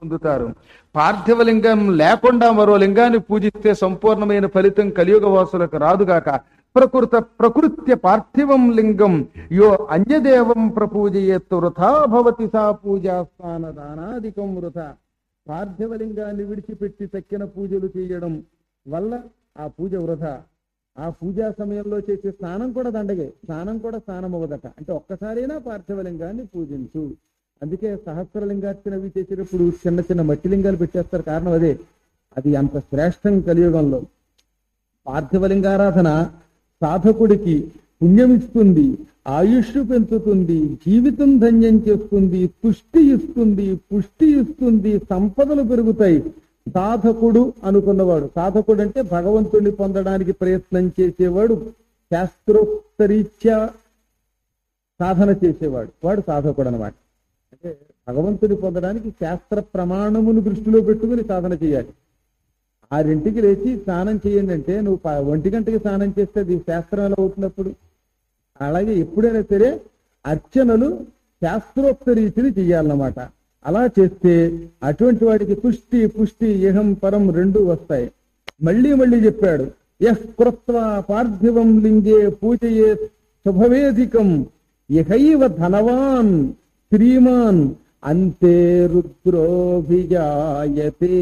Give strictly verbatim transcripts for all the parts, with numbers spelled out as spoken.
పొందుతారు. పార్థివలింగం లేకుండా మరో లింగాన్ని పూజిస్తే సంపూర్ణమైన ఫలితం కలియుగ వాసులకు రాదుగాక. ప్రకృత ప్రకృత్య పార్థివం లింగం యో అన్యదేవం ప్రపూజయేత్ వృథా భవతి సా పూజా స్థాన దానాదికం వృథా. పార్థివలింగాన్ని విడిచిపెట్టి తక్కిన పూజలు చేయడం వల్ల ఆ పూజ వృథా. ఆ పూజా సమయంలో చేసే స్నానం కూడా దండగే, స్నానం కూడా స్నానం అవ్వదట. అంటే ఒక్కసారైనా పార్థివలింగాన్ని పూజించు. అందుకే సహస్రలింగార్చన అవి చేసేటప్పుడు చిన్న చిన్న మట్టి లింగాలు పెట్టేస్తారు. కారణం అదే, అది అంత శ్రేష్టం కలియుగంలో. పార్థివలింగారాధన సాధకుడికి పుణ్యం ఇస్తుంది, ఆయుష్ పెంచుతుంది, జీవితం ధన్యం చేస్తుంది, పుష్టి ఇస్తుంది, పుష్టి ఇస్తుంది, సంపదలు పెరుగుతాయి. సాధకుడు అనుకున్నవాడు, సాధకుడు అంటే భగవంతుడిని పొందడానికి ప్రయత్నం చేసేవాడు, శాస్త్రోక్తరీత్యా సాధన చేసేవాడు, వాడు సాధకుడు అనమాట. అంటే భగవంతుని పొందడానికి శాస్త్ర ప్రమాణమును దృష్టిలో పెట్టుకుని సాధన చేయాలి. ఆరింటికి లేచి స్నానం చేయండి అంటే నువ్వు ఒంటి గంటకి స్నానం చేస్తే అది శాస్త్రం ఎలా అవుతున్నప్పుడు? అలాగే ఎప్పుడైనా సరే అర్చనలు శాస్త్రోక్త రీతిని చెయ్యాలన్నమాట. అలా చేస్తే అటువంటి వాడికి పుష్టి పుష్టి ఇహం పరం రెండు వస్తాయి. మళ్ళీ మళ్ళీ చెప్పాడు, యః కృత్వా పార్థివం లింగే పూజయే శుభవేదికం ఇహైవ ధనవాన్ శ్రీమాన్ అంతే రుద్రోభిజాయతే.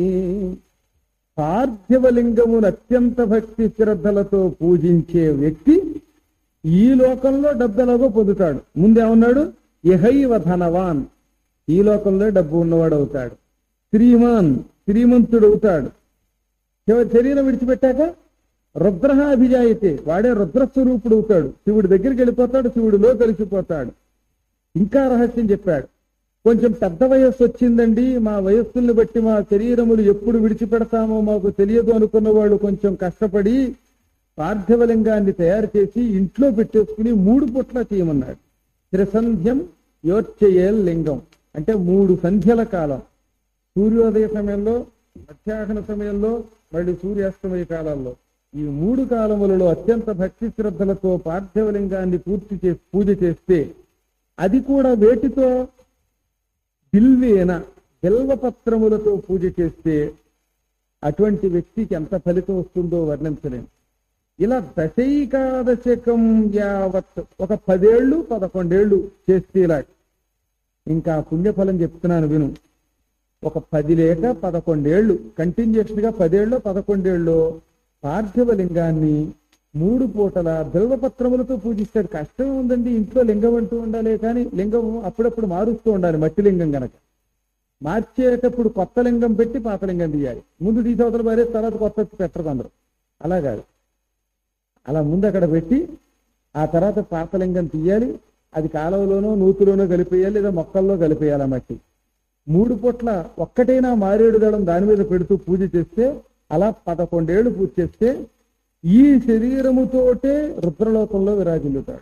పార్థివలింగమును అత్యంత భక్తి శ్రద్ధలతో పూజించే వ్యక్తి ఈ లోకంలో డబ్బెలాగో పొందుతాడు. ముందేమన్నాడు? ఇహైవ ధనవాన్, ఈ లోకంలో డబ్బు ఉన్నవాడు అవుతాడు. శ్రీమాన్, శ్రీమంతుడు అవుతాడు. శరీరం విడిచిపెట్టాక రుద్రహ అభిజాయితే, వాడే రుద్రస్వరూపుడు అవుతాడు. శివుడి దగ్గరికి వెళ్ళిపోతాడు, శివుడిలో కలిసిపోతాడు. ఇంకా రహస్యం చెప్పాడు, కొంచెం పెద్ద వయస్సు వచ్చిందండి, మా వయస్సుల్ని బట్టి మా శరీరములు ఎప్పుడు విడిచిపెడతామో మాకు తెలియదు అనుకున్న వాళ్ళు కొంచెం కష్టపడి పార్థివలింగాన్ని తయారు చేసి ఇంట్లో పెట్టేసుకుని మూడు పుట్ల చేయమన్నాడు. త్రిసంధ్యం యోర్చయేల్ లింగం అంటే మూడు సంధ్యల కాలం, సూర్యోదయ సమయంలో, మధ్యాహ్న సమయంలో, మళ్ళీ సూర్యాస్తమయ కాలాల్లో, ఈ మూడు కాలములలో అత్యంత భక్తి శ్రద్ధలతో పార్థివలింగాన్ని పూర్తి చేసి పూజ చేస్తే, అది కూడా వేటితో? బిల్వేన, బిల్వపత్రములతో పూజ చేస్తే అటువంటి వ్యక్తికి ఎంత ఫలితం వస్తుందో వర్ణించలేము. ఇలా దశైకాదశకం యావత్ ఒక పదేళ్లు పదకొండేళ్లు చేస్తే ఇలా ఇంకా పుణ్యఫలం చెప్తున్నాను విను. ఒక పది లేక పదకొండేళ్లు కంటిన్యూషన్ గా పదేళ్ళు పదకొండేళ్ళు పార్థివలింగాన్ని మూడు పూటల బిల్వపత్రములతో పూజిస్తాడు. కష్టం ఉందండి, ఇంట్లో లింగం అంటూ ఉండాలి, కానీ లింగం అప్పుడప్పుడు మారుస్తూ ఉండాలి. మట్టి లింగం గనక మార్చేటప్పుడు కొత్త లింగం పెట్టి పాత లింగం తీయాలి. ముందు తీసవతల భార్య, తర్వాత కొత్త పెట్టరు అందరూ. అలా కాదు, అలా ముందు అక్కడ పెట్టి ఆ తర్వాత పాత లింగం తీయాలి. అది కాలువలోనో నూతులోనో కలిపేయాలి, లేదా మొక్కల్లో కలిపేయాలి. ఆ మట్టి మూడు పూట్ల ఒక్కటైనా మారేడు దళం దాని మీద పెడుతూ పూజ చేస్తే, అలా పదకొండేళ్లు పూజ చేస్తే ఈ శరీరముతోటే రుద్రలోకంలో విరాజిల్లుతాడు.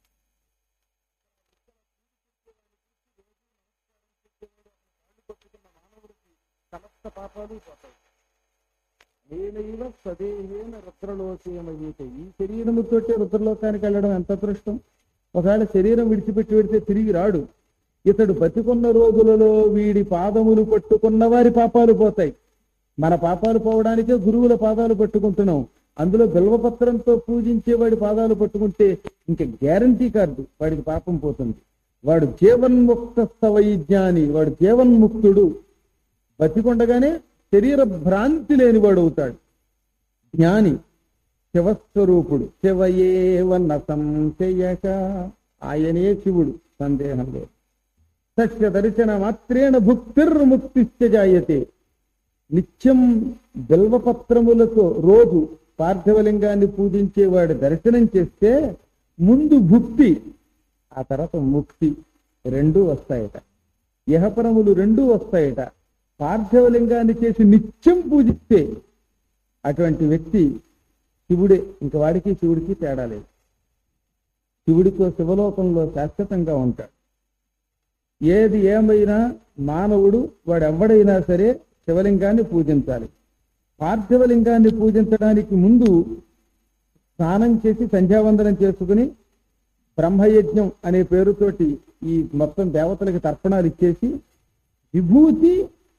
సమస్త పాపాలు పోతాయి. నేనైవ స్వదేహేన రుద్రలోకేమయ్యేట. ఈ శరీరముతోటే రుద్రలోకానికి వెళ్ళడం ఎంత అదృష్టం. ఒకవేళ శరీరం విడిచిపెట్టి పెడితే తిరిగి రాడు. ఇతడు బతికున్న రోజులలో వీడి పాదములు పట్టుకున్న వారి పాపాలు పోతాయి. మన పాపాలు పోవడానికే గురువుల పాదాలు పట్టుకుంటున్నాం. అందులో బిల్వపత్రంతో పూజించే వాడి పాదాలు పట్టుకుంటే ఇంకా గ్యారంటీ కార్డు, వాడికి పాపం పోతుంది. వాడు జీవన్ముక్త వైజ్ఞాని, వాడు జీవన్ముక్తుడు. బతికొండగానే శరీర భ్రాంతి లేనివాడు అవుతాడు. జ్ఞాని, శివస్వరూపుడు. శివయేవన్న సంశయక, ఆయనే శివుడు, సందేహం లేదు. సత్య దర్శన మాత్రేణ భుక్తిర్ముక్తిశ్చ జాయతే. నిత్యం బిల్వపత్రములతో రోజు పార్థివలింగాన్ని పూజించేవాడు దర్శనం చేస్తే ముందు భుక్తి, ఆ తర్వాత ముక్తి రెండూ వస్తాయట. ఇహపరములు రెండూ వస్తాయట. పార్థివలింగాన్ని చేసి నిత్యం పూజిస్తే అటువంటి వ్యక్తి శివుడే. ఇంక వాడికి శివుడికి తేడా లేదు. శివుడితో శివలోకంలో శాశ్వతంగా ఉంటాడు. ఏది ఏమైనా మానవుడు వాడు ఎవడైనా సరే శివలింగాన్ని పూజించాలి. పార్థివలింగాన్ని పూజించడానికి ముందు స్నానం చేసి సంధ్యావందనం చేసుకుని బ్రహ్మయజ్ఞం అనే పేరుతోటి ఈ మొత్తం దేవతలకి తర్పణాలు ఇచ్చేసి విభూతి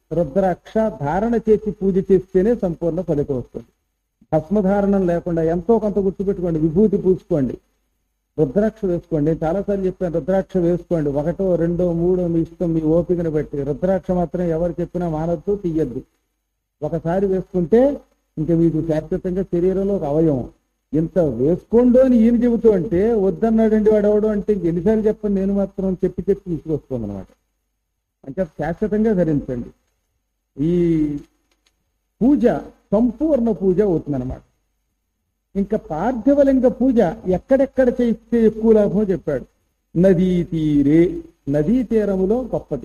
రుద్రాక్ష ధారణ చేసి పూజ చేస్తేనే సంపూర్ణ ఫలితం వస్తుంది. భస్మధారణం లేకుండా ఎంతో కొంత గుర్తుపెట్టుకోండి, విభూతి పూసుకోండి, రుద్రాక్ష వేసుకోండి. నేను చాలాసార్లు చెప్పాను, రుద్రాక్ష వేసుకోండి, ఒకటో రెండో మూడో మీ ఇష్టం, మీ ఓపికను బట్టి. రుద్రాక్ష మాత్రం ఎవరు చెప్పినా మానవద్దు, తీయద్దు. ఒకసారి వేసుకుంటే ఇంకా మీకు శాశ్వతంగా శరీరంలో ఒక అవయవం. ఇంత వేసుకోండు అని ఈయన చెబుతూ అంటే వద్దన్నాడండి వాడు ఎవడు అంటే ఎన్నిసార్లు చెప్పండి, నేను మాత్రం చెప్పి చెప్పి తీసుకొస్తుంది అనమాట. అంటే శాశ్వతంగా ధరించండి. ఈ పూజ సంపూర్ణ పూజ అవుతుందన్నమాట. ఇంకా పార్థివలింగ పూజ ఎక్కడెక్కడ చేస్తే ఎక్కువ లాభమో చెప్పాడు. నదీ తీరే, నదీ తీరములో గొప్పది.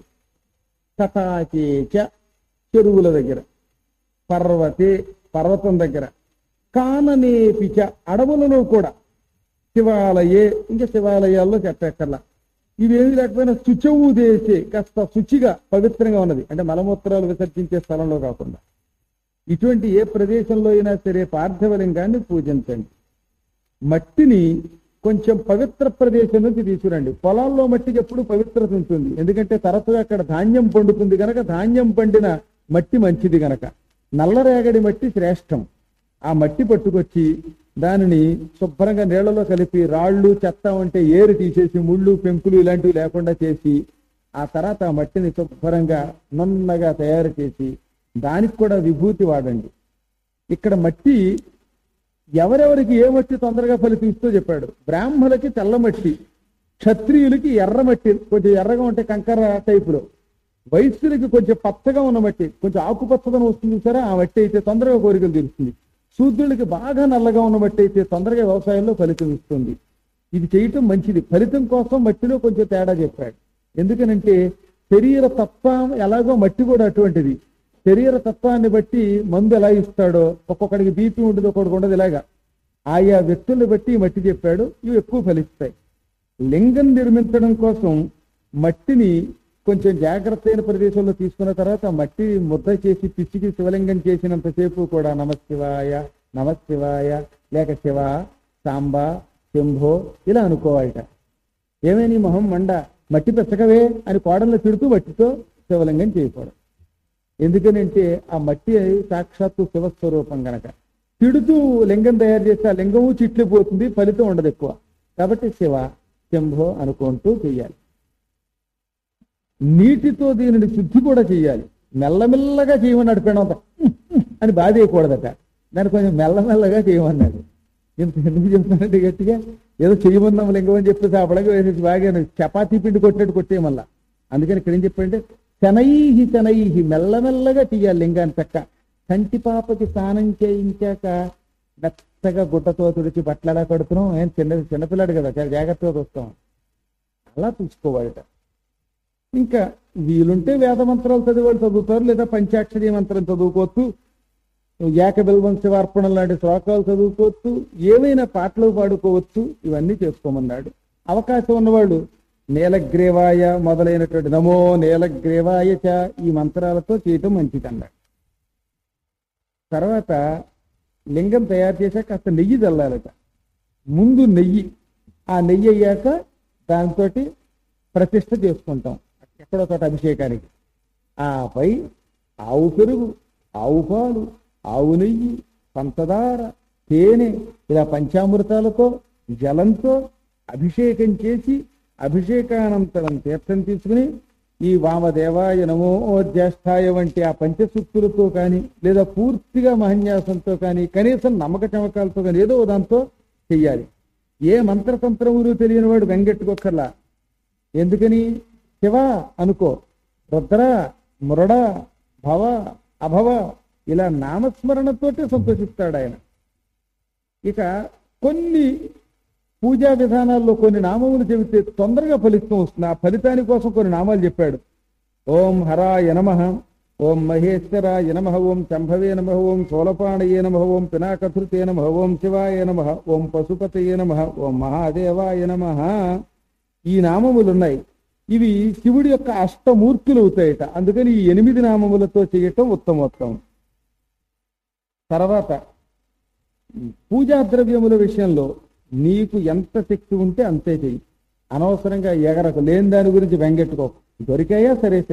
తటాచేచ, చెరువుల దగ్గర. పర్వతే, పర్వతం దగ్గర. కాననేపిచ, అడవులలో కూడా. శివాలయే, ఇంకా శివాలయాల్లో చెప్పక్కర్లా. ఇవేమి లేకపోయినా శుచవు దేశే, కాస్త శుచిగా పవిత్రంగా ఉన్నది, అంటే మలమూత్రాలు విసర్జించే స్థలంలో కాకుండా. ఇటువంటి ఏ ప్రదేశంలో అయినా సరే పార్థివలింగాన్ని పూజించండి. మట్టిని కొంచెం పవిత్ర ప్రదేశం నుంచి తీసుకురండి. పొలాల్లో మట్టికి ఎప్పుడు పవిత్రత ఉంటుంది, ఎందుకంటే తరచుగా అక్కడ ధాన్యం పండుతుంది గనక. ధాన్యం పండిన మట్టి మంచిది గనక. నల్లరేగడి మట్టి శ్రేష్టం. ఆ మట్టి పట్టుకొచ్చి దానిని శుభ్రంగా నీళ్లలో కలిపి రాళ్ళు చెత్త ఉంటే ఏరు తీసేసి ముళ్ళు పెంకులు ఇలాంటివి లేకుండా చేసి ఆ తర్వాత ఆ మట్టిని శుభ్రంగా నున్నగా తయారు చేసి దానికి కూడా విభూతి వాడండి. ఇక్కడ మట్టి ఎవరెవరికి ఏ మట్టి తొందరగా ఫలితిస్తూ చెప్పాడు. బ్రాహ్మణులకి తెల్ల మట్టి, క్షత్రియులకి ఎర్ర మట్టి, కొంచెం ఎర్రగా ఉంటే కంకర టైపులో. వైశ్యులకి కొంచెం పచ్చగా ఉన్న మట్టి, కొంచెం ఆకుపచ్చదనం వస్తుంది సరే, ఆ మట్టి అయితే తొందరగా కోరికలు తీరుస్తుంది. శూద్రులకి బాగా నల్లగా ఉన్న మట్టి అయితే తొందరగా వ్యవసాయంలో ఫలితం ఇస్తుంది. ఇది చేయటం మంచిది. ఫలితం కోసం మట్టిలో కొంచెం తేడా చెప్పాడు. ఎందుకనంటే శరీర తత్వం ఎలాగో మట్టి కూడా అటువంటిది. శరీర తత్వాన్ని బట్టి మందు ఎలా ఇస్తాడో, ఒక్కొక్కడికి బీపీ ఉంటుంది, ఒక్కొక్కడికి ఉండదు. ఇలాగా ఆయా వ్యక్తుల్ని బట్టి మట్టి చెప్పాడు. ఇవి ఎక్కువ ఫలిస్తాయి. లింగం నిర్మించడం కోసం మట్టిని కొంచెం జాగ్రత్త అయిన ప్రదేశంలో తీసుకున్న తర్వాత మట్టి ముద్ద చేసి పిచ్చికి శివలింగం చేసినంతసేపు కూడా నమశివాయ నమశివాయ లేక శివ సాంబా శంభో ఇలా అనుకోవాలట. ఏమేని మొహం మండ, మట్టి పెచ్చకవే అని కోడల్లో తిడుతూ మట్టితో శివలింగం చేయకూడదు. ఎందుకనంటే ఆ మట్టి సాక్షాత్తు శివస్వరూపం గనక. తిడుతూ లింగం తయారు చేస్తే ఆ లింగము చిట్లిపోతుంది, ఫలితం ఉండదు ఎక్కువ. కాబట్టి శివ శంభో అనుకుంటూ చెయ్యాలి. నీటితో దీనిని శుద్ధి కూడా చెయ్యాలి. మెల్లమెల్లగా చేయమన్నాడు. పెడంత అని బాధేయకూడదట, దాన్ని కొంచెం మెల్లమెల్లగా చేయమన్నాడు. ఇంత ఎందుకు చెప్తున్నానంటే గట్టిగా ఏదో చేయమన్నాం లింగం అని చెప్పేసి ఆ పడగ వేసేసి బాగా చపాతీ పిండి కొట్టినట్టు కొట్టే మళ్ళా. అందుకని ఇక్కడ ఏం చెప్పంటే శనైహి శనైహి, మెల్లమెల్లగా తీయాలి లింగాన్ని. చక్క కంటి పాపకి స్నానం చేయించాక మెత్తగా గుట్టతో తుడిచి బట్టలు ఎలా కడుతున్నాం, ఏం చిన్న చిన్నపిల్లాడు కదా, చాలా జాగ్రత్తగా చూస్తాం, అలా చూసుకోవాలట. ఇంకా వీలుంటే వేద మంత్రాలు చదివాడు చదువుతారు, లేదా పంచాక్షరి మంత్రం చదువుకోవచ్చు, ఏకబిల్వం శివార్పణం లాంటి శ్లోకాలు చదువుకోవచ్చు, ఏవైనా పాటలు పాడుకోవచ్చు. ఇవన్నీ చేసుకోమన్నాడు. అవకాశం ఉన్నవాళ్ళు నీలగ్రీవాయ మొదలైనటువంటి నమో నీలగ్రీవాయ చ ఈ మంత్రాలతో చేయటం మంచిది అన్నాడు. తర్వాత లింగం తయారు చేశాక కాస్త నెయ్యి చల్లాలట. ముందు నెయ్యి, ఆ నెయ్యి అయ్యాక దాంతో ప్రతిష్ఠ చేసుకుంటాం ఎక్కడో చోట అభిషేకానికి. ఆపై ఆవు పెరుగు, ఆవు పాలు, ఆవు నెయ్యి, పంచదార, తేనె ఇలా పంచామృతాలతో జలంతో అభిషేకం చేసి అభిషేకానంతరం తీర్థం తీసుకుని ఈ వామదేవాయ నమో జ్యేష్ఠాయ వంటి ఆ పంచసూక్తులతో కానీ లేదా పూర్తిగా మహన్యాసంతో కానీ కనీసం నమ్మక చమకాలతో కానీ ఏదో దాంతో చెయ్యాలి. ఏ మంత్రతంత్రములు తెలియని వాడు వెంగెట్టుకోకర్లా. ఎందుకని శివ అనుకో, రుద్ర, మురడ, భవ, అభవ ఇలా నామస్మరణతోటే సంతోషిస్తాడు ఆయన. ఇక కొన్ని పూజా విధానాల్లో కొన్ని నామములు చెబితే తొందరగా ఫలితం వస్తుంది. ఆ ఫలితాని కోసం కొన్ని నామాలు చెప్పాడు. ఓం హరాయ నమః, ఓం మహేశ్వరాయ నమః, ఓం శంభవే నమః, ఓం శూలపాణయే నమః, ఓం పినాకధృతే నమః, ఓం శివాయ నమః, ఓం పశుపతయే నమః, ఓం మహాదేవాయ నమః. ఈ నామములున్నాయి. ఇవి శివుడి యొక్క అష్టమూర్తులు అవుతాయట. అందుకని ఈ ఎనిమిది నామములతో చేయటం ఉత్తమోత్తమం. తర్వాత పూజా ద్రవ్యముల విషయంలో నీకు ఎంత శక్తి ఉంటే అంతే చెయ్యి. అనవసరంగా ఎగరకు, లేని దాని గురించి వెంగెట్టుకో. దొరికాయా సరే సరే,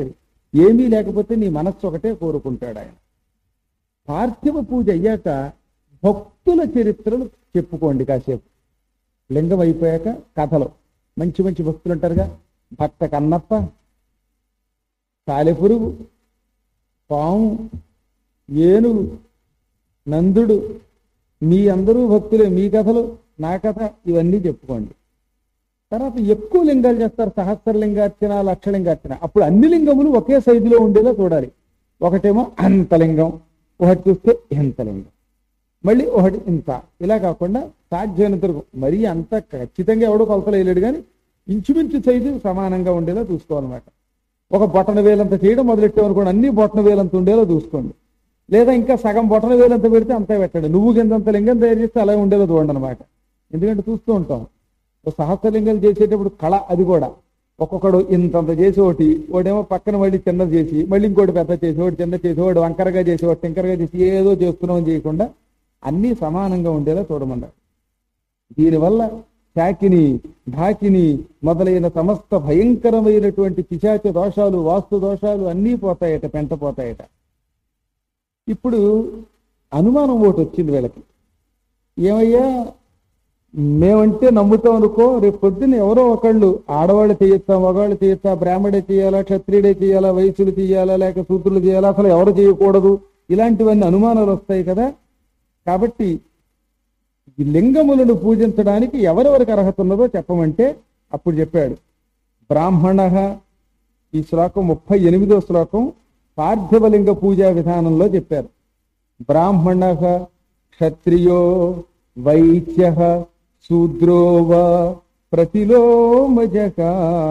ఏమీ లేకపోతే నీ మనస్సు ఒకటే కోరుకుంటాడు ఆయన. పార్థివ పూజ అయ్యాక భక్తుల చరిత్రలు చెప్పుకోండి కాసేపు. లింగం అయిపోయాక కథలు, మంచి మంచి భక్తులు ఉంటారుగా, భక్త కన్నప్ప, సాలెపురుగు, పాము, ఏనుగు, నందుడు, మీ అందరూ భక్తులే, మీ కథలు, నా కథ, ఇవన్నీ చెప్పుకోండి. తర్వాత ఎక్కువ లింగాలు చేస్తారు, సహస్రలింగార్చన, లక్షలింగార్చన. అప్పుడు అన్ని లింగములు ఒకే సైజులో ఉండేలా చూడాలి. ఒకటేమో అంతలింగం, ఒకటి చూస్తే ఇంతలింగం, మళ్ళీ ఒకటి ఇంత, ఇలా కాకుండా సాధ్యమైనంత వరకు మరీ అంత ఖచ్చితంగా ఎవడో కొలతలు వేయలేడు, కానీ ఇంచుమించు సైజు సమానంగా ఉండేలా చూసుకోవాలన్నమాట. ఒక బొటన వేలంత చేయడం మొదలెట్టామనుకోండి, అన్ని బొటన వేలంత ఉండేలా చూసుకోండి. లేదా ఇంకా సగం బొటన వేలంత పెడితే అంతా పెట్టండి. నువ్వు కిందంత లింగం తయారు చేస్తే అలా ఉండేలా చూడండి అనమాట. ఎందుకంటే చూస్తూ ఉంటాం సహస్రలింగాలు చేసేటప్పుడు కళ, అది కూడా ఒక్కొక్కడు ఇంతంత చేసి ఒకటి, ఒకటేమో పక్కన మళ్ళీ చిన్నది చేసి, మళ్ళీ ఇంకోటి పెద్ద చేసి, ఒకటి చిన్న చేసి, ఒకటి వంకరగా చేసి, ఒకటి టింకరగా చేసి, ఏదో చేస్తున్నామని చేయకుండా అన్నీ సమానంగా ఉండేలా చూడమన్నారు. దీనివల్ల శాకిని, ఢాకిని మొదలైన సమస్త భయంకరమైనటువంటి పిశాచ దోషాలు, వాస్తు దోషాలు అన్నీ పోతాయట, పెంట పోతాయట. ఇప్పుడు అనుమానం ఒకటి వచ్చింది వీళ్ళకి, ఏమయ్యా మేమంటే నమ్ముతాం అనుకో, రేపు పొద్దున్న ఎవరో ఒకళ్ళు ఆడవాళ్ళు చేయొచ్చా, మగవాళ్ళు చేయొచ్చా, బ్రాహ్మడే చేయాలా, క్షత్రియుడే చేయాలా, వైశ్యులు చేయాలా, లేక శూద్రులు చేయాలా, అసలు ఎవరు చేయకూడదు, ఇలాంటివన్నీ అనుమానాలు వస్తాయి కదా. కాబట్టి ఈ లింగములను పూజించడానికి ఎవరెవరికి అర్హత ఉన్నదో చెప్పమంటే అప్పుడు చెప్పాడు. బ్రాహ్మణ, ఈ శ్లోకం ముప్పై ఎనిమిదో శ్లోకం పార్థివలింగ పూజా విధానంలో చెప్పారు. బ్రాహ్మణ, క్షత్రియో, వైశ్య, శూద్రో వా ప్రతిలోమజక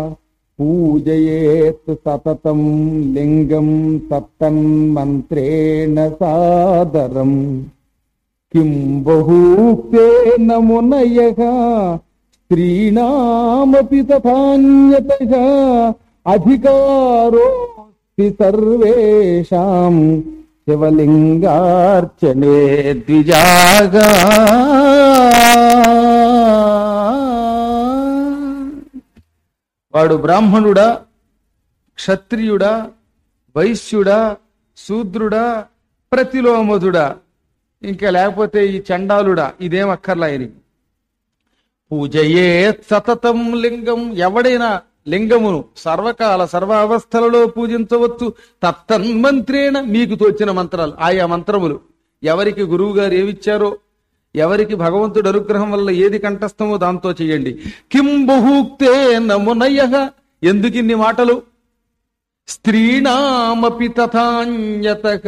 పూజయేత్ సతతం లింగం తత్తన్మంత్రేణ సాదరం కిం బహూక్తేన మునయః స్త్రీణామపి తథాన్యతః అధికారోస్తి సర్వేషాం శివలింగార్చనే ద్విజాగా. వాడు బ్రాహ్మణుడా, క్షత్రియుడా, వైశ్యుడా, శూద్రుడా, ప్రతిలోమధుడా, ఇంకా లేకపోతే ఈ చండాలుడా, ఇదేం అక్కర్లా. ఇది పూజయే సతతం లింగం, ఎవడైనా లింగమును సర్వకాల సర్వావస్థలలో పూజించవచ్చు. తత్తన్మంత్రేణ, మీకు తోచిన మంత్రాలు, ఆయా మంత్రములు ఎవరికి గురువు గారు ఏమిచ్చారో, ఎవరికి భగవంతుడు అనుగ్రహం వల్ల ఏది కంఠస్థమో దాంతో చెయ్యండి. కిం బహూక్తే నమునయః, ఎందుకిన్ని మాటలు. స్త్రీణామపి తథాన్యతక,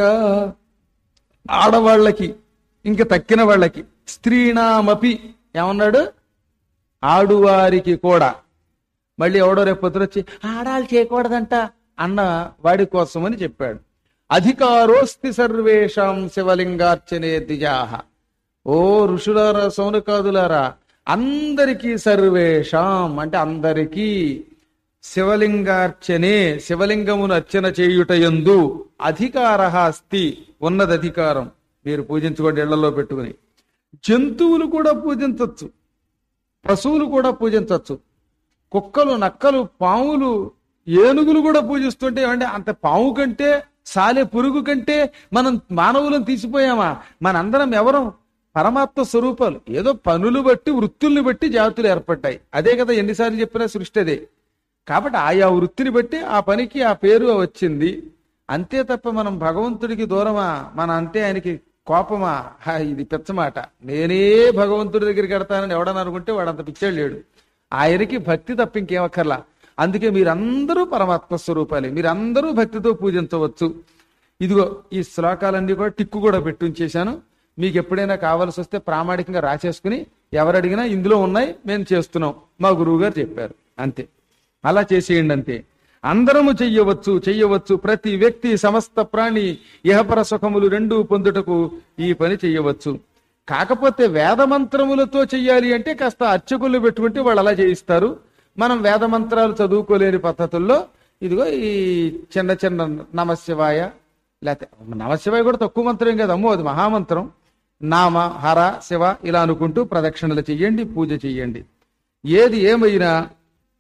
ఆడవాళ్ళకి ఇంక తక్కిన వాళ్ళకి. స్త్రీణామపి ఏమన్నాడు, ఆడువారికి కూడా. మళ్ళీ ఎవడో రేపు పొద్దున వచ్చి ఆడాలు చేయకూడదంట అన్న వాడి కోసం అని చెప్పాడు. అధికారోస్తి సర్వేషాం శివలింగార్చనే ద్విజాహ. ఓ ఋషులారా, సౌనకాదులారా, అందరికీ, సర్వేషాం అంటే అందరికీ, శివలింగార్చనే శివలింగమును అర్చన చేయుట యందు అధికార అస్తి, ఉన్నది అధికారం. మీరు పూజించుకోండి ఇళ్లలో పెట్టుకుని. జంతువులు కూడా పూజించవచ్చు, పశువులు కూడా పూజించవచ్చు. కుక్కలు, నక్కలు, పాములు, ఏనుగులు కూడా పూజిస్తుంటే అంటే అంత పాము కంటే, సాలె పురుగు కంటే మనం మానవులను తీసిపోయామా? మనందరం ఎవరం పరమాత్మ స్వరూపాలు. ఏదో పనులు బట్టి, వృత్తుల్ని బట్టి జాతులు ఏర్పడ్డాయి. అదే కదా ఎన్నిసార్లు చెప్పినా సృష్టి అదే. కాబట్టి ఆయా వృత్తిని బట్టి ఆ పనికి ఆ పేరు వచ్చింది అంతే తప్ప మనం భగవంతుడికి దూరమా, మన అంతే ఆయనకి కోపమా? ఇది పిచ్చమాట. నేనే భగవంతుడి దగ్గరికి వెడతానని ఎవడని అనుకుంటే వాడంత పిచ్చాడు లేడు. ఆయనకి భక్తి తప్ప ఇంకేమక్కర్లా. అందుకే మీరందరూ పరమాత్మ స్వరూపాలే, మీరందరూ భక్తితో పూజించవచ్చు. ఇదిగో ఈ శ్లోకాలన్నీ కూడా టిక్కు కూడా పెట్టుంచేశాను. మీకు ఎప్పుడైనా కావాల్సి వస్తే ప్రామాణికంగా రాసేసుకుని ఎవరు అడిగినా ఇందులో ఉన్నాయి, మేము చేస్తున్నాం, మా గురువు గారు చెప్పారు, అంతే. అలా చేసేయండి అంతే. అందరము చెయ్యవచ్చు చెయ్యవచ్చు ప్రతి వ్యక్తి, సమస్త ప్రాణి ఇహపర సుఖములు రెండూ పొందుటకు ఈ పని చెయ్యవచ్చు. కాకపోతే వేదమంత్రములతో చెయ్యాలి అంటే కాస్త అర్చకులు పెట్టుకుంటే వాళ్ళు అలా చేయిస్తారు. మనం వేదమంత్రాలు చదువుకోలేని పద్ధతుల్లో ఇదిగో ఈ చిన్న చిన్న నమశివాయ, లేకపోతే నమశివాయ కూడా తక్కువ మంత్రం కదా, అమ్మో అది మహామంత్రం. నామ, హర, శివ ఇలా అనుకుంటూ ప్రదక్షిణలు చెయ్యండి, పూజ చెయ్యండి. ఏది ఏమైనా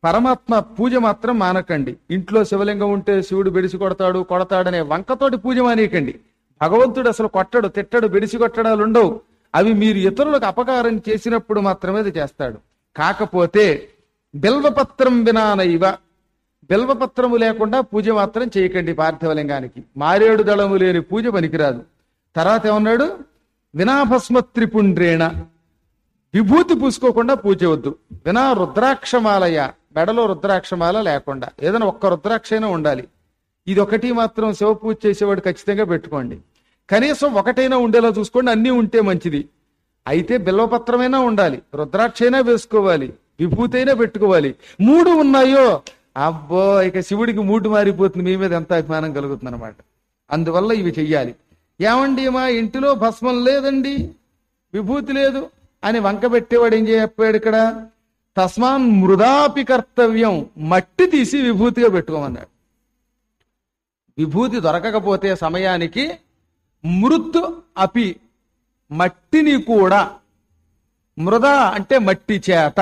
పరమాత్మ పూజ మాత్రం మానకండి. ఇంట్లో శివలింగం ఉంటే శివుడు బెడిసి కొడతాడు కొడతాడనే వంకతోటి పూజ మానేయకండి. భగవంతుడు అసలు కొట్టడు, తిట్టడు, బెడిసి కొట్టడాలు ఉండవు. అవి మీరు ఇతరులకు అపకారం చేసినప్పుడు మాత్రమే అది చేస్తాడు. కాకపోతే బిల్వపత్రం వినానైవ, బిల్వపత్రము లేకుండా పూజ మాత్రం చేయకండి పార్థివలింగానికి. మారేడు దళము లేని పూజ పనికిరాదు. తర్వాత ఏమన్నాడు? వినాభస్మత్రిపుండ్రేణ, విభూతి పూసుకోకుండా పూజ వద్దు. వినా రుద్రాక్షమాలయ, మెడలో రుద్రాక్షమాల లేకుండా ఏదైనా ఒక్క రుద్రాక్ష అయినా ఉండాలి. ఇది ఒకటి మాత్రం శివ పూజ చేసేవాడు ఖచ్చితంగా పెట్టుకోండి. కనీసం ఒకటైనా ఉండేలా చూసుకోండి. అన్నీ ఉంటే మంచిది. అయితే బిల్వపత్రమైనా ఉండాలి, రుద్రాక్ష అయినా వేసుకోవాలి, విభూతి అయినా పెట్టుకోవాలి. మూడు ఉన్నాయో అబ్బో ఇక శివుడికి మూడు మారిపోతుంది, మీ మీద ఎంత అభిమానం కలుగుతుంది అనమాట. అందువల్ల ఇవి చెయ్యాలి. ఏమండి మా ఇంటిలో భస్మం లేదండి, విభూతి లేదు అని వంక పెట్టేవాడు ఏం చెప్పాడు ఇక్కడ? తస్మాన్ మృదాపి కర్తవ్యం, మట్టి తీసి విభూతిగా పెట్టుకోమన్నాడు. విభూతి దొరకకపోతే సమయానికి మృత్ అపి, మట్టిని కూడా, మృద అంటే మట్టి చేత,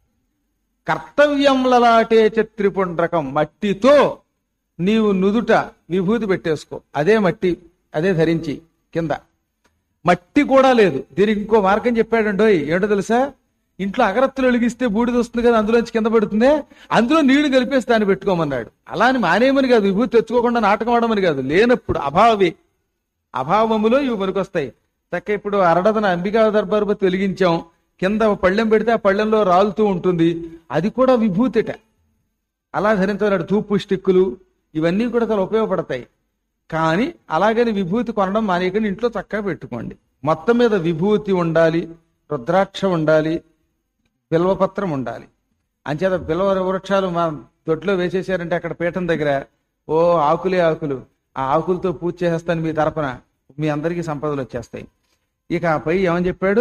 కర్తవ్యం లలాటే చత్రిపుండ్రకం, మట్టితో నీవు నుదుట విభూతి పెట్టేసుకో. అదే మట్టి, అదే ధరించి కింద. మట్టి కూడా లేదు. దీనికి ఇంకో మార్గం చెప్పాడండోయ్. ఏంటో తెలుసా? ఇంట్లో అగరత్తులు వెలిగిస్తే బూడిద వస్తుంది కదా, అందులోంచి కింద పడుతుంది, అందులో నీళ్లు కలిపేసి దాన్ని పెట్టుకోమన్నాడు. అలా అని మానేయమని కాదు, విభూతి తెచ్చుకోకుండా నాటకం ఆడమని కాదు. లేనప్పుడు అభావి అభావములో ఇవి పనికొస్తాయి. చక్క ఇప్పుడు అరడదన అంబికా దర్బారుబతి వెలిగించాం, కింద పళ్ళెం పెడితే ఆ పళ్ళెంలో రాలుతూ ఉంటుంది, అది కూడా విభూతిట. అలా ధరించాడు. తూపు స్టిక్కులు ఇవన్నీ కూడా చాలా ఉపయోగపడతాయి. కానీ అలాగని విభూతి కొనడం మానేయకుండా ఇంట్లో చక్కగా పెట్టుకోండి. మొత్తం మీద విభూతి ఉండాలి, రుద్రాక్ష ఉండాలి, బిల్వపత్రం ఉండాలి. అంచేత బిల్వ వృక్షాలు మా దొడ్లో వేసేసారంటే అక్కడ పీఠం దగ్గర ఓ ఆకులే ఆకులు, ఆ ఆకులతో పూజ చేసేస్తాను మీ తరపున, మీ అందరికీ సంపదలు వచ్చేస్తాయి. ఇక ఆ పై ఏమని చెప్పాడు?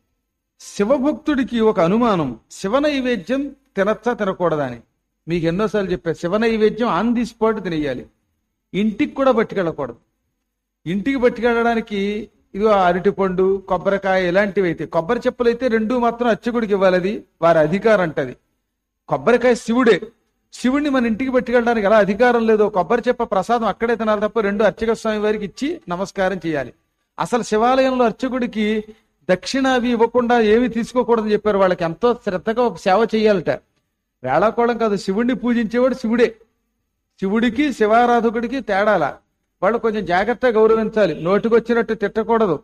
శివభక్తుడికి ఒక అనుమానం, శివ నైవేద్యం తినచ్చా తినకూడదా అని. మీకు ఎన్నోసార్లు చెప్పారు, శివ నైవేద్యం ఆన్ ది స్పాట్ తినేయాలి, ఇంటికి కూడా పట్టుకెళ్ళకూడదు. ఇంటికి పట్టుకెళ్ళడానికి ఇదిగో అరటిపండు, కొబ్బరికాయ ఇలాంటివి అయితే, కొబ్బరి చెప్పులు అయితే రెండు మాత్రం అర్చకుడికి ఇవ్వాలి, అది వారి అధికారం అంటది. కొబ్బరికాయ శివుడే, శివుడిని మన ఇంటికి పట్టుకెళ్ళడానికి ఎలా అధికారం లేదో కొబ్బరి చెప్ప ప్రసాదం అక్కడే తినాలి తప్ప రెండు అర్చక స్వామి వారికి ఇచ్చి నమస్కారం చేయాలి. అసలు శివాలయంలో అర్చకుడికి దక్షిణ అవి ఇవ్వకుండా ఏమి తీసుకోకూడదని చెప్పారు. వాళ్ళకి ఎంతో శ్రద్ధగా సేవ చేయాలట. వేళాకోళం కాదు, శివుడిని పూజించేవాడు శివుడే. శివుడికి శివారాధకుడికి తేడాల. వాళ్ళు కొంచెం జాగ్రత్తగా గౌరవించాలి, నోటికొచ్చినట్టు తిట్టకూడదు.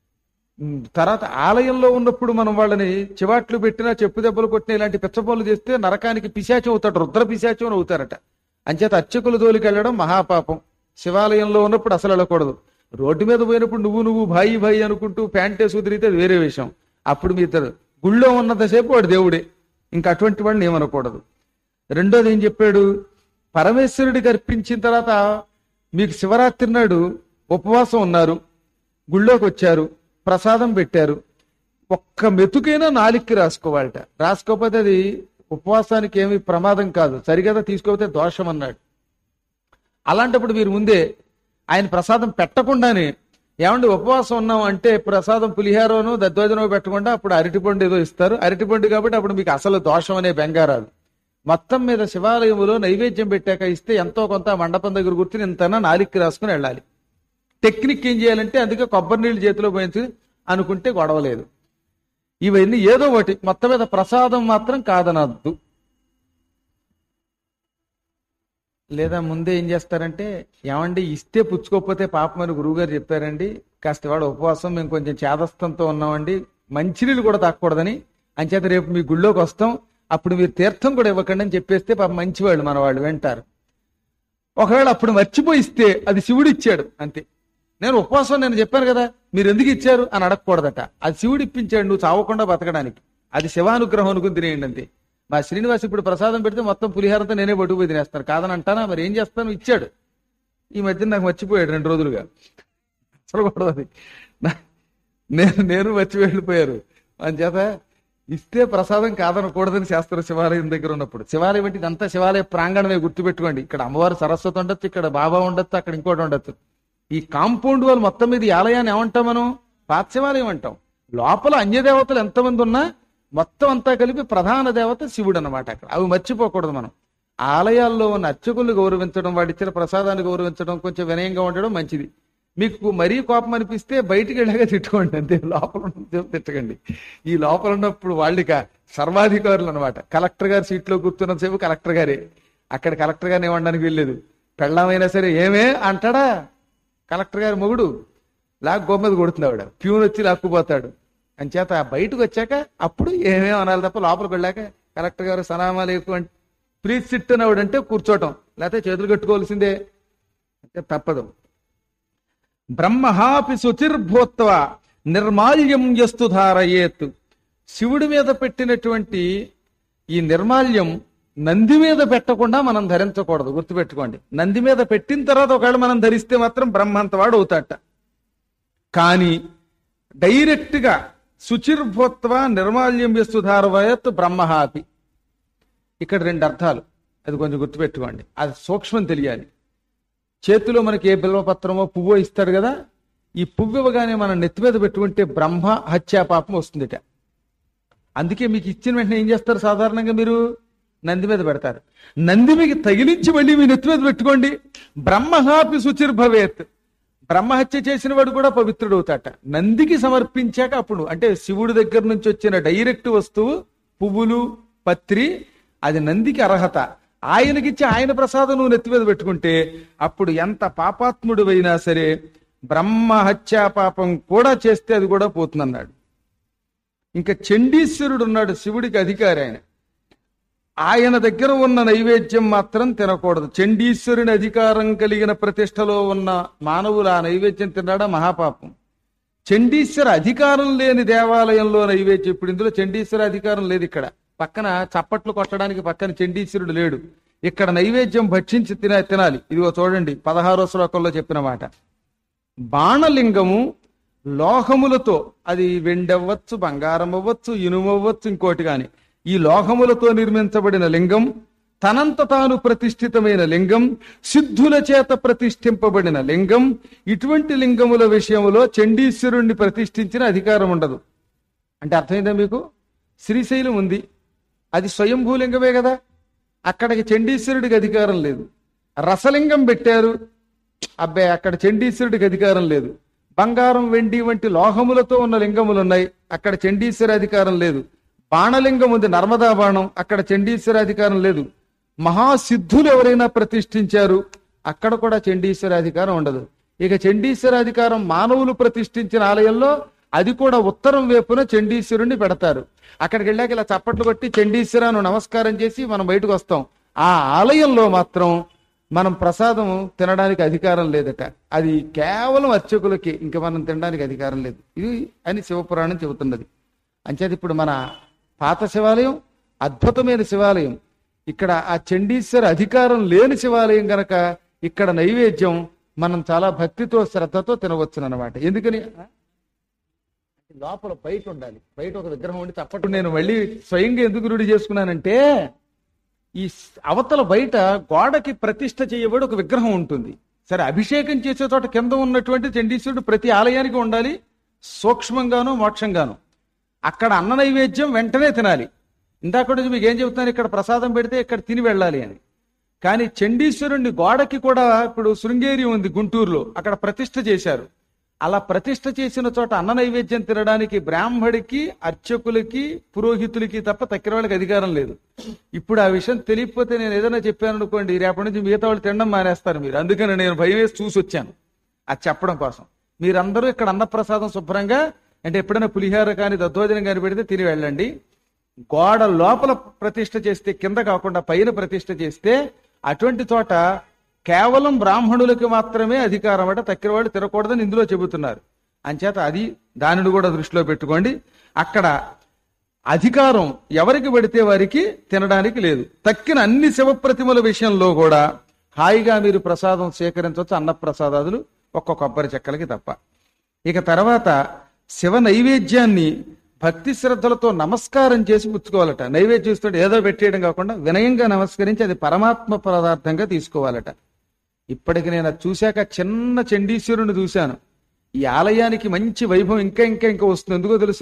తర్వాత ఆలయంలో ఉన్నప్పుడు మనం వాళ్ళని చివాట్లు పెట్టినా, చెప్పు దెబ్బలు కొట్టినా, ఇలాంటి పిచ్చ పనులు చేస్తే నరకానికి పిశాచం అవుతాడు, రుద్ర పిశాచం అవుతారట. అంచేత అర్చకుల జోలికి వెళ్ళడం మహాపాపం. శివాలయంలో ఉన్నప్పుడు అసలు వెళ్ళకూడదు. రోడ్డు మీద పోయినప్పుడు నువ్వు నువ్వు భాయి భాయి అనుకుంటూ ప్యాంటేసి కుదిరితే అది వేరే విషయం. అప్పుడు మీ ఇద్దరు గుళ్ళో ఉన్నంతసేపు వాడు దేవుడే, ఇంకా అటువంటి వాడిని ఏమనకూడదు. రెండోది ఏం చెప్పాడు? పరమేశ్వరుడికి అర్పించిన తర్వాత మీకు శివరాత్రి నాడు ఉపవాసం ఉన్నారు, గుళ్ళోకి వచ్చారు, ప్రసాదం పెట్టారు, ఒక్క మెతుకైనా నాలిక్కి రాసుకోవాలట. రాసుకోకపోతే అది ఉపవాసానికి ఏమి ప్రమాదం కాదు, సరిగదా తీసుకోకపోతే దోషం అన్నాడు. అలాంటప్పుడు మీరు ముందే ఆయన ప్రసాదం పెట్టకుండానే, ఏమంటే ఉపవాసం ఉన్నాం అంటే ప్రసాదం పులిహారను దద్వజనో పెట్టకుండా అప్పుడు అరటిపండు ఏదో ఇస్తారు, అరటిపండు కాబట్టి అప్పుడు మీకు అసలు దోషం అనే బెంగారాదు. మొత్తం మీద శివాలయములో నైవేద్యం పెట్టాక ఇస్తే ఎంతో కొంత మండపం దగ్గర కూర్చుని ఇంతనా నాలిక్కి రాసుకుని వెళ్ళాలి. టెక్నిక్ ఏం చేయాలంటే అందుకే కొబ్బరి నీళ్ళు చేతిలో పోయించి అనుకుంటే గొడవలేదు. ఇవన్నీ ఏదో ఒకటి, మొత్తం మీద ప్రసాదం మాత్రం కాదనద్దు. లేదా ముందే ఏం చేస్తారంటే, ఏమండి ఇస్తే పుచ్చుకోకపోతే పాపమని గురువుగారు చెప్పారండి, కాస్త వాడు ఉపవాసం, మేము కొంచెం చేదస్తంతో ఉన్నామండి, మంచినీళ్ళు కూడా తాకూడదని, అంచేత రేపు మీ గుళ్ళోకి వస్తాం, అప్పుడు మీరు తీర్థం కూడా ఇవ్వకండి అని చెప్పేస్తే పాప మంచివాళ్ళు మన వాళ్ళు వింటారు. ఒకవేళ అప్పుడు మర్చిపోయిస్తే అది శివుడు ఇచ్చాడు అంతే. నేను ఉపవాసం నేను చెప్పాను కదా మీరు ఎందుకు ఇచ్చారు అని అడగకూడదట. అది శివుడు ఇప్పించాడు నువ్వు చావకుండా బతకడానికి, అది శివానుగ్రహం అనుకుని తినేయండి అంతే. మా శ్రీనివాస్ ఇప్పుడు ప్రసాదం పెడితే మొత్తం పులిహారంతో నేనే పట్టుకుపోయి తినేస్తాను, కాదని అంటానా? మరి ఏం చేస్తాను, ఇచ్చాడు. ఈ మధ్య నాకు మర్చిపోయాడు రెండు రోజులుగా, అసలు కూడా అది నేను నేను మర్చి వెళ్ళిపోయారు. అని చేత ఇస్తే ప్రసాదం కాదనకూడదని శాస్త్ర శివాలయం దగ్గర ఉన్నప్పుడు. శివాలయం అంటే ఇదంతా శివాలయ ప్రాంగణమే, గుర్తుపెట్టుకోండి. ఇక్కడ అమ్మవారు సరస్వతి ఉండొచ్చు, ఇక్కడ బాబా ఉండొచ్చు, అక్కడ ఇంకోటి ఉండొచ్చు. ఈ కాంపౌండ్ వాళ్ళు మొత్తం మీద ఈ ఆలయాన్ని ఏమంటాం మనం? పాత శివాలయం అంటాం. లోపల అన్యదేవతలు ఎంతమంది ఉన్నా మొత్తం అంతా కలిపి ప్రధాన దేవత శివుడు అనమాట. అక్కడ అవి మర్చిపోకూడదు మనం. ఆలయాల్లో ఉన్న అర్చకులు గౌరవించడం, వాడిచ్చిన ప్రసాదాన్ని గౌరవించడం, కొంచెం వినయంగా ఉండడం మంచిది. మీకు మరీ కోపం అనిపిస్తే బయటికి వెళ్ళాక తిట్టుకోండి అంతే, లోపల ఉన్నప్పుడు తిట్టకండి. ఈ లోపల ఉన్నప్పుడు వాళ్ళిక సర్వాధికారులు అనమాట. కలెక్టర్ గారు సీట్లో కూర్చున్నంతసేపు కలెక్టర్ గారే, అక్కడ కలెక్టర్ గారిని ఏమనడానికి వెళ్ళలేదు. పెళ్ళమైనా సరే ఏమే అంటాడా కలెక్టర్ గారి మొగుడు, లాక్ గోమది కొడుతుంది ఆవిడ, ప్యూన్ వచ్చి లాక్కుపోతాడు. అంచేత బయటకు వచ్చాక అప్పుడు ఏమేం అనాలి తప్ప లోపలికి వెళ్ళాక కలెక్టర్ గారు సలామా లేకు అంటే ప్లీజ్ సిట్ అనేవాడంటే కూర్చోటం, లేకపోతే చేతులు కట్టుకోవాల్సిందే, అంటే తప్పదు. బ్రహ్మహాపి శుచిర్భూత్వ నిర్మాల్యం యస్తు ధారయేత్. శివుడి మీద పెట్టినటువంటి ఈ నిర్మాల్యం నంది మీద పెట్టకుండా మనం ధరించకూడదు, గుర్తుపెట్టుకోండి. నంది మీద పెట్టిన తర్వాత ఒకవేళ మనం ధరిస్తే మాత్రం బ్రహ్మంతవాడు అవుతాట. కానీ డైరెక్ట్ గా శుచిర్భూత్వ నిర్మాల్యం యస్తు ధారయేత్ బ్రహ్మహాపి, ఇక్కడ రెండు అర్థాలు, అది కొంచెం గుర్తుపెట్టుకోండి. అది సూక్ష్మం తెలియాలి. చేతిలో మనకి ఏ బిల్వపత్రమో పువ్వో ఇస్తాడు కదా, ఈ పువ్వు ఇవ్వగానే మనం నెత్తి మీద పెట్టుకుంటే బ్రహ్మ హత్యా పాపం వస్తుందిట. అందుకే మీకు ఇచ్చిన వెంటనే ఏం చేస్తారు, సాధారణంగా మీరు నంది మీద పెడతారు. నంది మీకు తగిలించి మళ్ళీ మీ నెత్తి మీద పెట్టుకోండి, బ్రహ్మహాపి శుచిర్భవేత్, బ్రహ్మహత్య చేసిన వాడు కూడా పవిత్రుడు అవుతాట. నందికి సమర్పించాక అప్పుడు, అంటే శివుడి దగ్గర నుంచి వచ్చిన డైరెక్ట్ వస్తువు పువ్వులు పత్రి, అది నందికి అర్హత. ఆయనకిచ్చి ఆయన ప్రసాదం నువ్వు నెత్తి మీద పెట్టుకుంటే అప్పుడు ఎంత పాపాత్ముడు అయినా సరే బ్రహ్మ హత్యా పాపం కూడా చేస్తే అది కూడా పోతుందన్నాడు. ఇంకా చండీశ్వరుడు ఉన్నాడు, శివుడికి అధికారి. ఆయన ఆయన దగ్గర ఉన్న నైవేద్యం మాత్రం తినకూడదు. చండీశ్వరుని అధికారం కలిగిన ప్రతిష్టలో ఉన్న మానవులు ఆ నైవేద్యం తినడా మహాపాపం. చండీశ్వర అధికారం లేని దేవాలయంలో నైవేద్యం, ఇప్పుడు ఇందులో చండీశ్వర అధికారం లేదు, ఇక్కడ పక్కన చప్పట్లు కొట్టడానికి పక్కన చండీశ్వరుడు లేడు, ఇక్కడ నైవేద్యం భక్షించి తిన తినాలి. ఇదిగో చూడండి పదహారో శ్లోకంలో చెప్పిన మాట. బాణలింగము లోహములతో, అది వెండవ్వచ్చు, బంగారం అవ్వచ్చు, ఇనుమవ్వచ్చు, ఇంకోటి గాని, ఈ లోహములతో నిర్మించబడిన లింగం, తనంత తాను ప్రతిష్ఠితమైన లింగం, సిద్ధుల చేత ప్రతిష్ఠింపబడిన లింగం, ఇటువంటి లింగముల విషయములో చండీశ్వరుణ్ణి ప్రతిష్ఠించిన అధికారం ఉండదు. అంటే అర్థమైందా మీకు? శ్రీశైలం ఉంది, అది స్వయంభూలింగమే కదా, అక్కడికి చండీశ్వరుడికి అధికారం లేదు. రసలింగం పెట్టారు, అబ్బాయి అక్కడ చండీశ్వరుడికి అధికారం లేదు. బంగారం వెండి వంటి లోహములతో ఉన్న లింగములు ఉన్నాయి, అక్కడ చండీశ్వర అధికారం లేదు. బాణలింగం ఉంది, నర్మదా బాణం, అక్కడ చండీశ్వర అధికారం లేదు. మహాసిద్ధులు ఎవరైనా ప్రతిష్ఠించారు, అక్కడ కూడా చండీశ్వర అధికారం ఉండదు. ఇక చండీశ్వర అధికారం మానవులు ప్రతిష్ఠించిన ఆలయంలో అది కూడా ఉత్తరం వైపున చండీశ్వరుణ్ణి పెడతారు. అక్కడికి వెళ్ళాక ఇలా చప్పట్లు కొట్టి చండీశ్వరాను నమస్కారం చేసి మనం బయటకు వస్తాం. ఆ ఆలయంలో మాత్రం మనం ప్రసాదం తినడానికి అధికారం లేదట, అది కేవలం అర్చకులకి, ఇంకా మనం తినడానికి అధికారం లేదు ఇది అని శివపురాణం చెబుతున్నది. అంచేది ఇప్పుడు మన పాత శివాలయం అద్భుతమైన శివాలయం, ఇక్కడ ఆ చండీశ్వర అధికారం లేని శివాలయం గనక ఇక్కడ నైవేద్యం మనం చాలా భక్తితో శ్రద్ధతో తినవచ్చునన్నమాట. ఎందుకని లోపల బయట ఉండాలి, బయట ఒక విగ్రహం ఉండి తప్పట్టు. నేను మళ్ళీ స్వయంగా ఎందుకు రూఢి చేసుకున్నానంటే, ఈ అవతల బయట గోడకి ప్రతిష్ఠ చేయబడి ఒక విగ్రహం ఉంటుంది. సరే, అభిషేకం చేసే చోట కింద ఉన్నటువంటి చండీశ్వరుడు ప్రతి ఆలయానికి ఉండాలి, సూక్ష్మంగాను మోక్షంగాను. అక్కడ అన్న నైవేద్యం వెంటనే తినాలి. ఇందాక మీకు ఏం చెబుతున్నాను, ఇక్కడ ప్రసాదం పెడితే ఇక్కడ తిని వెళ్ళాలి అని. కానీ చండీశ్వరుణ్ణి గోడకి కూడా, ఇప్పుడు శృంగేరి ఉంది గుంటూరులో, అక్కడ ప్రతిష్ఠ చేశారు. అలా ప్రతిష్ఠ చేసిన చోట అన్న నైవేద్యం తినడానికి బ్రాహ్మడికి, అర్చకులకి, పురోహితులకి తప్ప తక్కిన వాళ్ళకి అధికారం లేదు. ఇప్పుడు ఆ విషయం తెలియకపోతే నేను ఏదైనా చెప్పాను అనుకోండి, రేపటి నుంచి మిగతా వాళ్ళు తినడం మానేస్తారు మీరు. అందుకని నేను భయం వేసి చూసి వచ్చాను అది చెప్పడం కోసం. మీరందరూ ఇక్కడ అన్నప్రసాదం శుభ్రంగా, అంటే ఎప్పుడైనా పులిహార కానీ దద్దోజనం కానీ పెడితే తిని వెళ్ళండి. గోడ లోపల ప్రతిష్ఠ చేస్తే, కింద కాకుండా పైన ప్రతిష్ఠ చేస్తే, అటువంటి చోట కేవలం బ్రాహ్మణులకి మాత్రమే అధికారం అట, తక్కిన వాళ్ళు తినకూడదని ఇందులో చెబుతున్నారు. అంచేత అది దానిని కూడా దృష్టిలో పెట్టుకోండి. అక్కడ అధికారం ఎవరికి పడితే వారికి తినడానికి లేదు. తక్కిన అన్ని శివప్రతిమల విషయంలో కూడా హాయిగా మీరు ప్రసాదం సేకరించవచ్చు, అన్నప్రసాదాదులు ఒక్క కొబ్బరి చెక్కలకి తప్ప. ఇక తర్వాత శివ నైవేద్యాన్ని భక్తి శ్రద్ధలతో నమస్కారం చేసి పుచ్చుకోవాలట. నైవేద్యం ఇస్తుంటే ఏదో పెట్టేయడం కాకుండా వినయంగా నమస్కరించి అది పరమాత్మ పదార్థంగా తీసుకోవాలట. ఇప్పటికి నేను అది చూశాక చిన్న చండీశ్వరుని చూశాను. ఈ ఆలయానికి మంచి వైభవం ఇంకా ఇంకా ఇంకా వస్తుంది. ఎందుకో తెలిసిన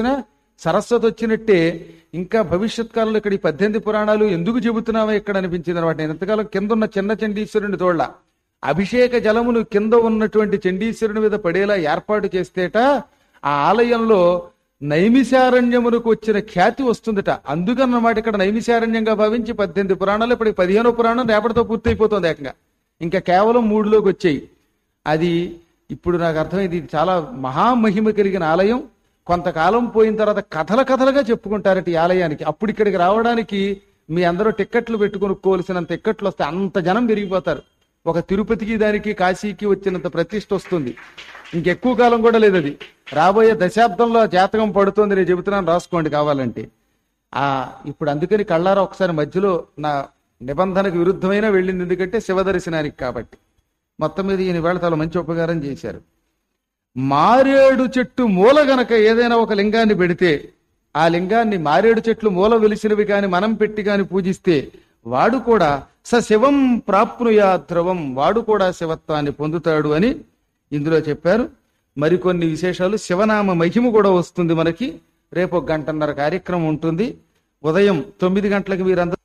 సరస్వతి వచ్చినట్టే ఇంకా భవిష్యత్ కాలంలో ఇక్కడ ఈ పద్దెనిమిది పురాణాలు ఎందుకు చెబుతున్నావా ఇక్కడ అనిపించింది అనమాట. నేను ఎంతకాలం కింద ఉన్న చిన్న చండీశ్వరుని తోళ్ళ అభిషేక జలమును కింద ఉన్నటువంటి చండీశ్వరుని మీద పడేలా ఏర్పాటు చేస్తేట ఆ ఆలయంలో నైమిషారణ్యమునకు వచ్చిన ఖ్యాతి వస్తుందట. అందుకన్నమాట ఇక్కడ నైమిషారణ్యంగా భావించి పద్దెనిమిది పురాణాలు ఇప్పటికి పదిహేనో పురాణం రేపటితో పూర్తయిపోతుంది ఏకంగా. ఇంకా కేవలం మూడులోకి వచ్చాయి. అది ఇప్పుడు నాకు అర్థమైంది, ఇది చాలా మహామహిమ కలిగిన ఆలయం. కొంతకాలం పోయిన తర్వాత కథల కథలుగా చెప్పుకుంటారట ఈ ఆలయానికి. అప్పుడు ఇక్కడికి రావడానికి మీ అందరూ టిక్కెట్లు పెట్టుకొనుక్కోవలసినంత టిక్కెట్లు వస్తే అంత జనం పెరిగిపోతారు. ఒక తిరుపతికి దానికి కాశీకి వచ్చినంత ప్రతిష్ఠ వస్తుంది. ఇంకెక్కువ కాలం కూడా లేదు. అది రాబోయే దశాబ్దంలో జాతకం పడుతుంది, నేను చెబుతున్నాను, రాసుకోండి కావాలంటే. ఆ ఇప్పుడు అందుకని కళ్ళారా ఒకసారి మధ్యలో నా నిబంధనకు విరుద్ధమైన వెళ్ళింది, ఎందుకంటే శివదర్శనానికి కాబట్టి. మొత్తం మీద ఈయన వేళ చాలా మంచి ఉపకారం చేశారు. మారేడు చెట్టు మూల గనక ఏదైనా ఒక లింగాన్ని పెడితే ఆ లింగాన్ని మారేడు చెట్లు మూల వెలిసినవి కాని మనం పెట్టి కాని పూజిస్తే వాడు కూడా స శివం ప్రాప్నుయా ధ్రువం, వాడు కూడా శివత్వాన్ని పొందుతాడు అని ఇందులో చెప్పారు. మరికొన్ని విశేషాలు, శివనామ మహిమ కూడా వస్తుంది మనకి. రేపు ఒక గంటన్నర కార్యక్రమం ఉంటుంది. ఉదయం తొమ్మిది గంటలకు మీరందరూ